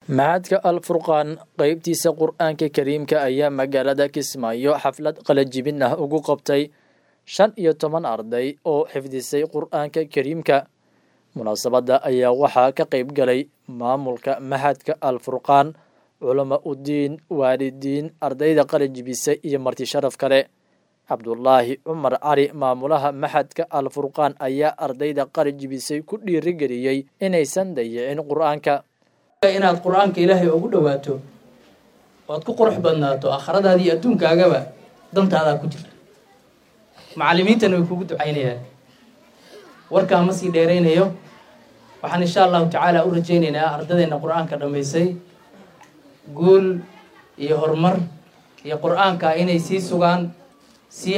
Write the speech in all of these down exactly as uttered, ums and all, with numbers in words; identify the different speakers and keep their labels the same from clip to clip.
Speaker 1: Macadka Al-Furqaan qaybtiisa Qur'aanka Kariimka ayaa magaalada Kismaayo xaflad qalajibin ah ugu qabtay shan iyo toban arday oo xifdisay Qur'aanka Kariimka. Munaasabada ayaa waxaa ka qayb galay maamulka Macadka Al-Furqaan, culamo u diin, waalidiin, ardayda qalajibisay iyo marti sharaf kale. Cabdullaahi Cumar Cali, maamulaha Macadka Al-Furqaan, ayaa ardayda qalajibisay ku dhiirigeliyay inaysan dayicin Qur'aanka.
Speaker 2: inaad quraanka Ilaahay ugu dhawaato waad ku qurux badnaato aakhiradaada iyo adduunkaagaba dantaada ku jirta macallimiintana way kugu ducaynayaan warka ma sii dheereynayo waxaan insha Allah tacaala u rajaynaynaa ardaydeena quraanka dhameysay guul iyo horumar iyo quraanka inay sii sugaan si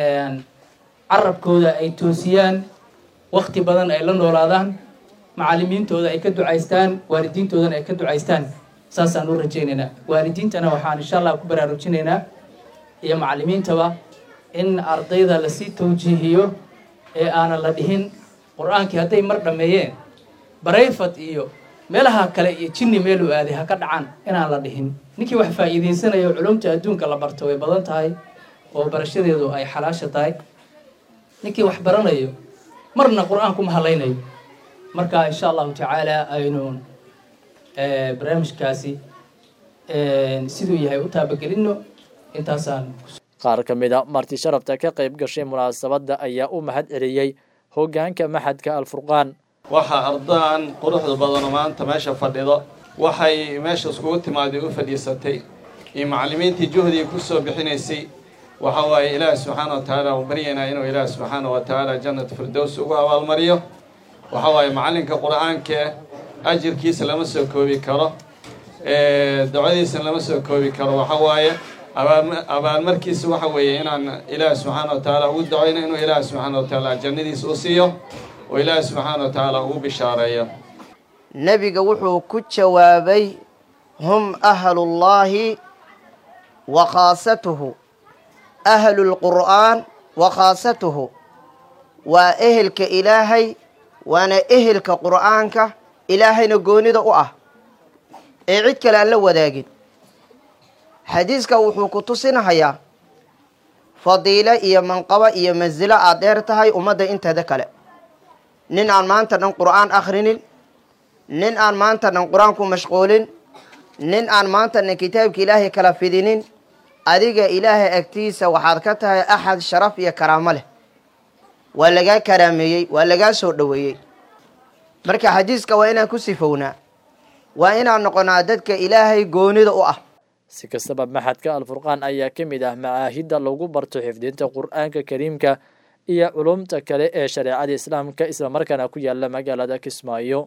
Speaker 2: carabkooda ay toosiyaan waqti badan ay la noolaadaan macallimiintooda ay ka ducaystaan waalidiintoodana ay ka ducaystaan saasaan u rajaynaynaa waalidiintana waxaan insha Allah ku baraarujinaynaa iyo macallimiintaba in ardayda la sii tawjiihiyo ee aan la dhihin quraanki haday mar dhameeyeen barayfad iyo meelaha kale iyo jinni meel u aaday ha ka dhacaan inaan la dhihin ninkii wax faa'iideysanayo culumta adduunka la barto way badan tahay oo barashadeedu ay xalaasha tahay ninkii wax baranayo marna quraanku ma halaynayo marka insha Allah tacaala aynu ee barnaamijkaasi ee sidoo yahay u taabagelino intaasaan
Speaker 1: qaar kamida marti sharafta ka qayb gashay munaasabada ayaa u mahad celiyay hoggaanka Macadka Al-Furqaan.
Speaker 3: waxa ardaan quruxda badan maanta meesha fadhido waxay meesha isku timaaday u fadhiisatay ee macallimiintii juhdiga ku soo bixinaysay waxa way Ilaahay subhanahu wa ta'ala u bariyana inuu Ilaahay subhanahu wa ta'ala jannat firdaws ugu abaal mariyo waxa way macallinka quraanka ajirkiisa lama soo koobi karo ee ducadiisa lama soo koobi karo waxa way abaal markiisa waxa weeye inaan Ilaahay subhanahu wa ta'ala ugu ducayno inuu Ilaahay subhanahu wa ta'ala jannadiisa u siiyo oo Ilaahay subhanahu wa ta'ala ugu bishaareeyo.
Speaker 4: nabiga wuxuu ku jawaabay hum ahlullahi wa khaasatuhu ahlul qur'aan wa khaasatuhu wa ehelka Ilaahay waana ehelka quraanka Ilaahayna goonida u ah ee cid kale aan la wadaagin. xadiiska wuxuu ku tusinayaa fadiila iyo manqaba iyo manzila aad dheer tahay ummadda inteeda kale. nin aan maanta dhan qur'aan akhrinin, nin aan maanta dhan qur'aan ku mashquulin, nin aan maanta dhan kitaabka Ilaahay kala fidinin, adiga Ilaahay agtiisa waxaad ka tahay axad sharaf iyo karaamo leh. waa lagaa karaameeyey, waa lagaa soo dhaweeyey. marka xadiiska waa inaan ku sifownaa, waa inaan noqonaa dadka Ilaahay goonida u ah.
Speaker 1: si kastaba Macadka Al-Furqaan ayaa ka mid ah macaahidda lagu barto xifdinta Qur'aanka Kariimka iyo culumta kale ee shariicada Islaamka isla markaana ku yaala magaalada Kismaayo.